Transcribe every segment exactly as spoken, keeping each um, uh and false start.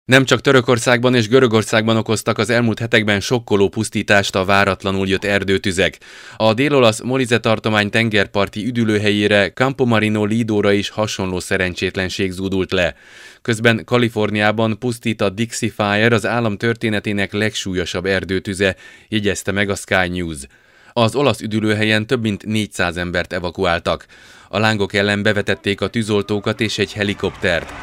Nem csak Törökországban és Görögországban okoztak az elmúlt hetekben sokkoló pusztítást a váratlanul jött erdőtüzek. A dél-olasz Molise tartomány tengerparti üdülőhelyére, Campomarino Lidóra is hasonló szerencsétlenség zúdult le. Közben Kaliforniában pusztít a Dixie Fire, az állam történetének legsúlyosabb erdőtüze, jegyezte meg a Sky News. Az olasz üdülőhelyen több mint négyszáz embert evakuáltak. A lángok ellen bevetették a tűzoltókat és egy helikoptert.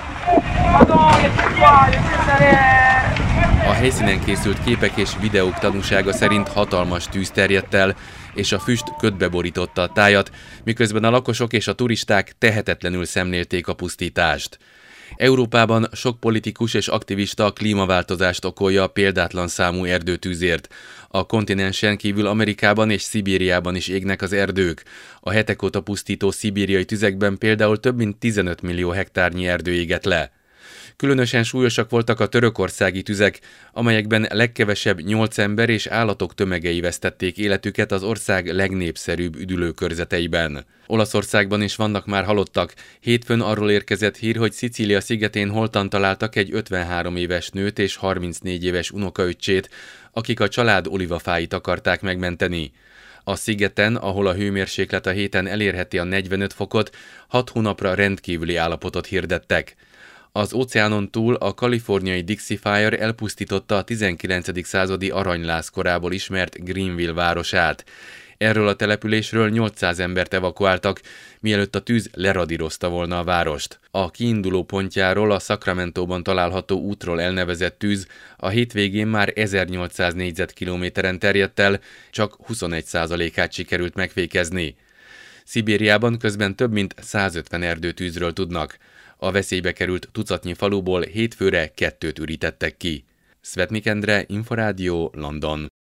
A helyszínen készült képek és videók tanúsága szerint hatalmas tűz terjedt el, és a füst ködbe borította a tájat, miközben a lakosok és a turisták tehetetlenül szemlélték a pusztítást. Európában sok politikus és aktivista a klímaváltozást okolja a példátlan számú erdőtűzért. A kontinensen kívül Amerikában és Szibériában is égnek az erdők. A hetek óta pusztító szibériai tüzekben például több mint tizenöt millió hektárnyi erdő égett le. Különösen súlyosak voltak a törökországi tüzek, amelyekben legkevesebb nyolc ember és állatok tömegei vesztették életüket az ország legnépszerűbb üdülőkörzeteiben. Olaszországban is vannak már halottak. Hétfőn arról érkezett hír, hogy Szicília szigetén holtan találtak egy ötvenhárom éves nőt és harmincnégy éves unokaöccsét, akik a család olivafáit akarták megmenteni. A szigeten, ahol a hőmérséklet a héten elérheti a negyvenöt fokot, hat hónapra rendkívüli állapotot hirdettek. Az óceánon túl a kaliforniai Dixie Fire elpusztította a tizenkilencedik századi aranyláz korából ismert Greenville városát. Erről a településről nyolcszáz embert evakuáltak, mielőtt a tűz leradírozta volna a várost. A kiinduló pontjáról, a Sacramentóban található útról elnevezett tűz a hétvégén már ezernyolcszáz négyzetkilométeren terjedt el, csak huszonegy százalékát sikerült megfékezni. Szibériában közben több mint százötven erdőtűzről tudnak. A veszélybe került tucatnyi faluból hétfőre kettőt ürítettek ki. Szvetnik Endre, Inforádió, London.